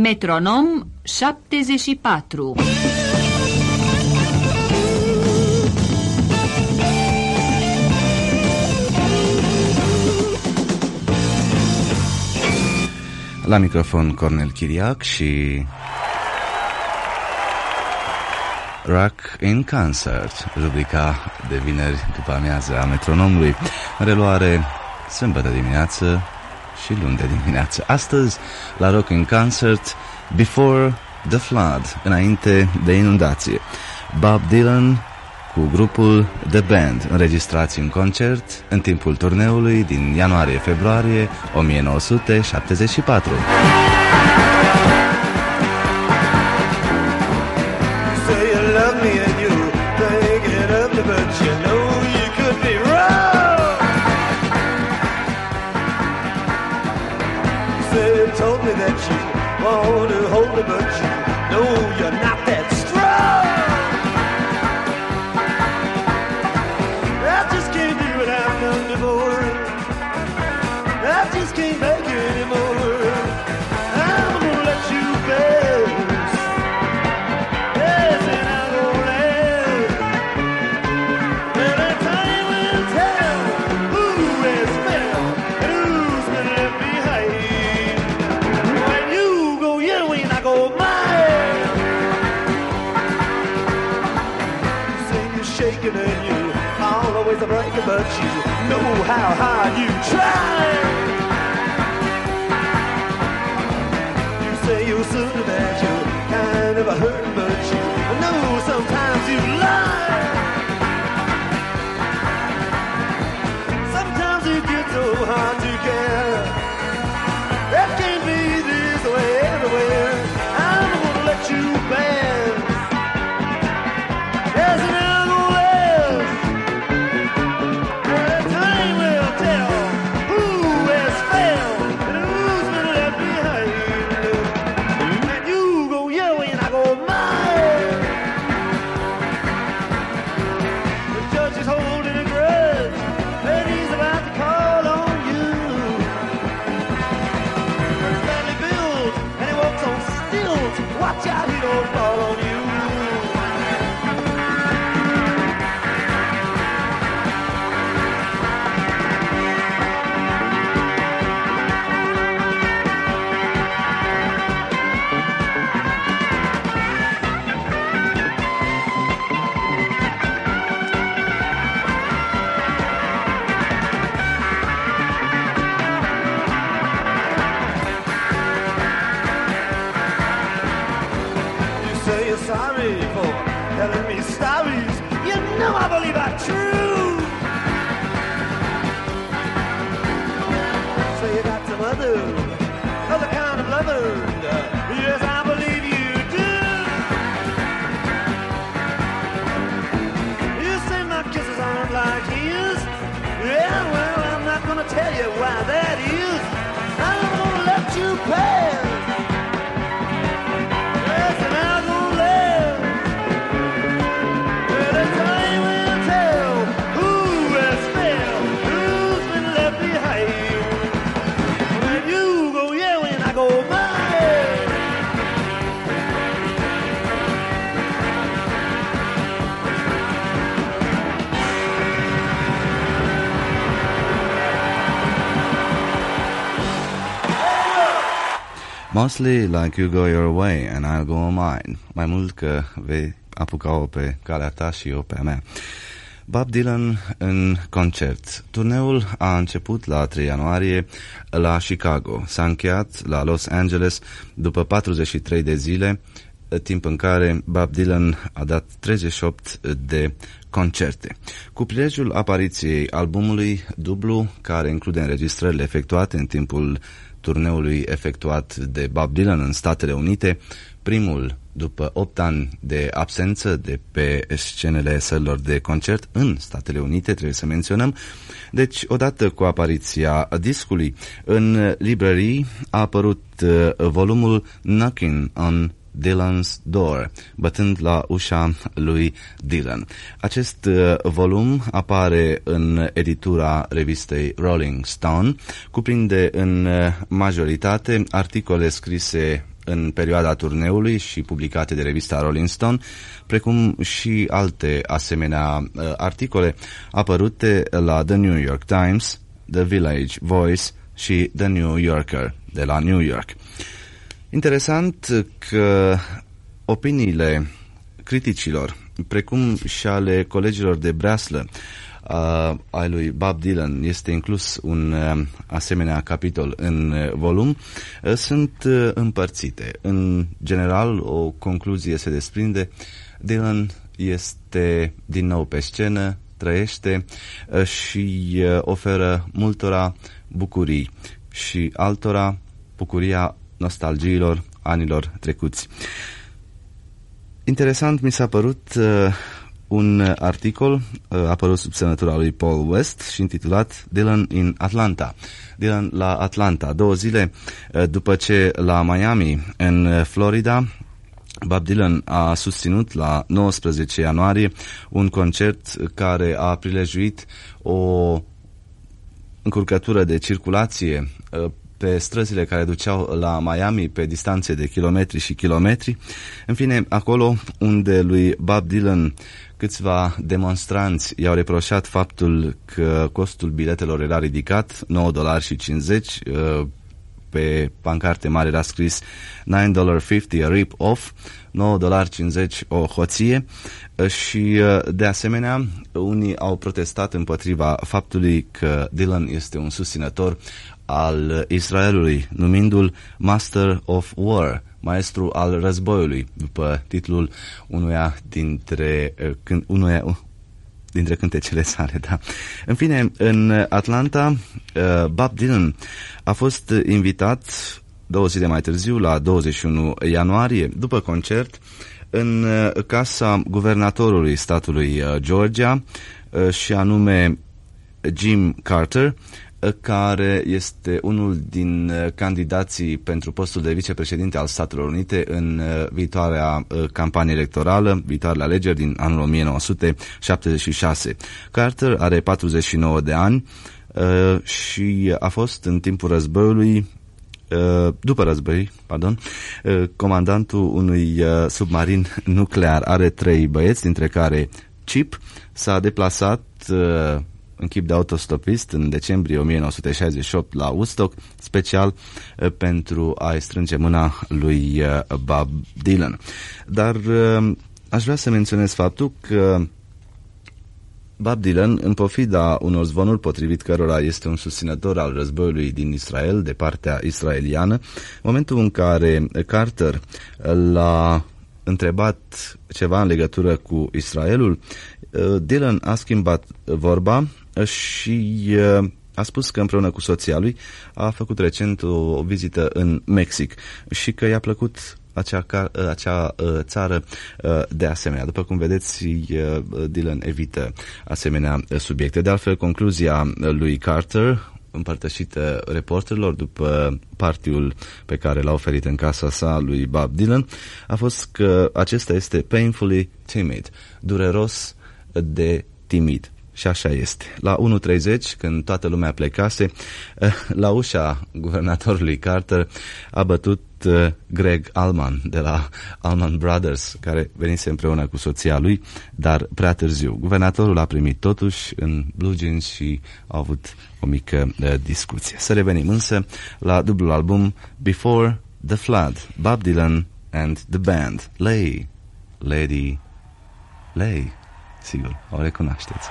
Metronom 74. La microfon Cornel Chiriac și Rock in Concert, rubrica de vineri după amiază a Metronomului, în reluare sâmbătă dimineață și luni de dimineață. Astăzi, la Rock in Concert, Before the Flood, înainte de inundație, Bob Dylan cu grupul The Band, înregistrați în concert în timpul turneului din ianuarie-februarie 1974. But you know how hard you try. You say you're certain that you're kind of a hurting, but you know sometimes you lie. Sometimes it gets so hard to care. That can't be this way everywhere. I'm gonna let you bend. Yes, and I'm gonna watch out, he don't fall on you. Sorry for telling me stories. You know I believe are true. So you got some other kind of lover. Yes, I believe you do. You say my kisses aren't like his. Yeah, well, I'm not gonna tell you why that is. I'm gonna let you pass. Mostly like you go your way and I'll go mine. Mai mult că vei apuca-o pe calea ta și eu pe a mea. Bob Dylan în concert. Turneul a început la 3 ianuarie la Chicago. S-a încheiat la Los Angeles după 43 de zile, timp în care Bob Dylan a dat 38 de concerte. Cu prilejul apariției albumului dublu, care include înregistrările efectuate în timpul turneului efectuat de Bob Dylan în Statele Unite, primul după 8 ani de absență de pe scenele sălilor de concert în Statele Unite, trebuie să menționăm. Deci, odată cu apariția discului, în librării a apărut volumul Knocking on Dylan's Door, bătând la ușa lui Dylan. Acest volum apare în editura revistei Rolling Stone, cuprinde în majoritate articole scrise în perioada turneului și publicate de revista Rolling Stone, precum și alte asemenea articole apărute la The New York Times, The Village Voice și The New Yorker de la New York. Interesant că opiniile criticilor, precum și ale colegilor de breaslă ai lui Bob Dylan, este inclus un asemenea capitol în volum, sunt împărțite. În general, o concluzie se desprinde: Dylan este din nou pe scenă, trăiește și oferă multora bucurii și altora bucuria nostalgiilor anilor trecuți. Interesant mi s-a părut un articol apărut sub semnătura lui Paul West și intitulat Dylan in Atlanta. Dylan la Atlanta. 2 zile după ce la Miami, în Florida, Bob Dylan a susținut la 19 ianuarie un concert care a prilejuit o încurcătură de circulație pe străzile care duceau la Miami pe distanțe de kilometri și kilometri. În fine, acolo unde lui Bob Dylan câțiva demonstranți i-au reproșat faptul că costul biletelor era ridicat, $9.50, pe pancarte mare era scris $9.50 a rip-off, $9.50 o hoție, și de asemenea unii au protestat împotriva faptului că Dylan este un susținător al Israelului, numindu-l Master of War, maestru al războiului, după titlul unuia dintre cântecele sale, da. În fine, în Atlanta, Bob Dylan a fost invitat 2 zile mai târziu, la 21 ianuarie, după concert, în casa guvernatorului statului Georgia, și anume Jim Carter, care este unul din candidații pentru postul de vicepreședinte al Statelor Unite în viitoarea campanie electorală, viitoarele alegeri din anul 1976. Carter are 49 de ani și a fost în timpul războiului, după război, comandantul unui submarin nuclear. Are 3 băieți, dintre care Chip s-a deplasat în chip de autostopist în decembrie 1968 la Woodstock, special pentru a-i strânge mâna lui Bob Dylan. Dar aș vrea să menționez faptul că Bob Dylan, în pofida unor zvonuri potrivit cărora este un susținător al războiului din Israel, de partea israeliană, în momentul în care Carter l-a întrebat ceva în legătură cu Israelul, Dylan a schimbat vorba și a spus că împreună cu soția lui a făcut recent o vizită în Mexic și că i-a plăcut acea țară de asemenea. După cum vedeți, Dylan evită asemenea subiecte. De altfel, concluzia lui Carter, împărtășită reporterilor după partiul pe care l-a oferit în casa sa lui Bob Dylan, a fost că acesta este painfully timid, dureros de timid. Și așa este. La 1:30, când toată lumea plecase, la ușa guvernatorului Carter a bătut Greg Allman de la Allman Brothers, care venise împreună cu soția lui, dar prea târziu. Guvernatorul a primit totuși în blue jeans și a avut o mică discuție. Să revenim însă la dublul album Before the Flood, Bob Dylan and the Band. Lady, sigur, o recunoașteți.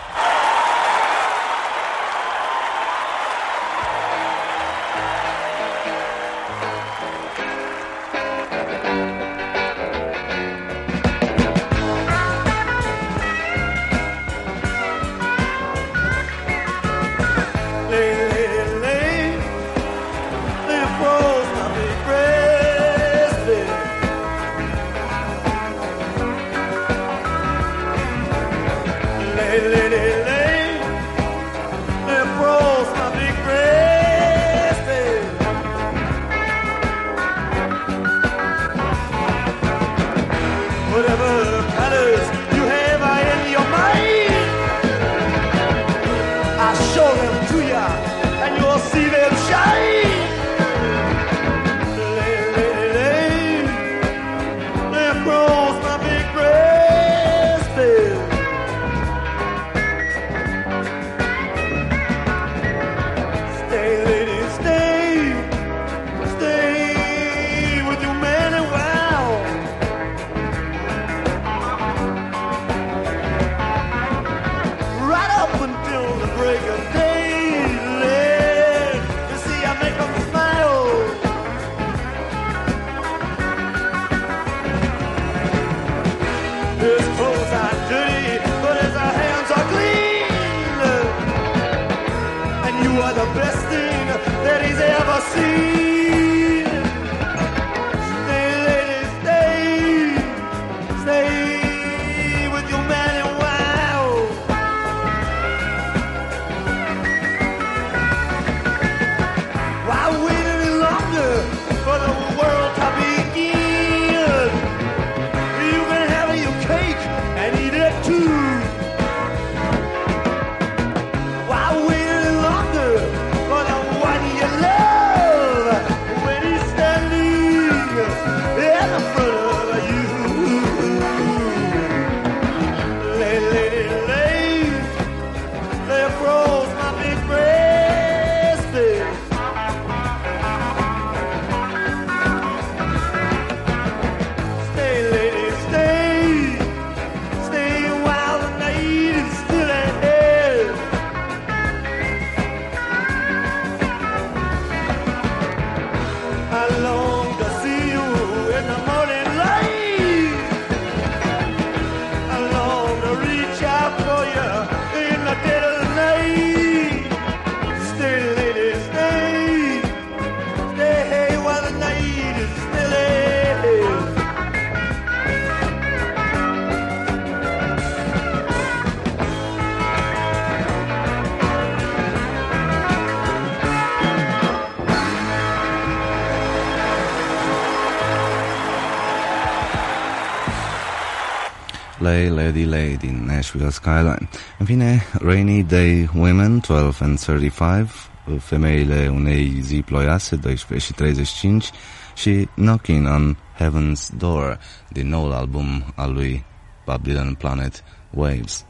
Lady, best thing that he's ever seen. Stay, lady, stay with your man and wife. Why wait any longer for the world to begin? You can have your cake and eat it too. Why wait any longer for the one you love when he's standing in front of you? Lady, lay across my big breast, babe. Stay, lady, stay while the night is still ahead. I long to see you in the morning light. I long to reach out for you in the dead of the night. Stay, lady, stay while the night is still ahead. Lay Lady Lay din Nashville Skyline. În fine, Rainy Day Women 12 and 35, femeile unei zi ploioase 12 și 35 și Knocking on Heaven's Door din noul album al lui Bob Dylan, Planet Waves.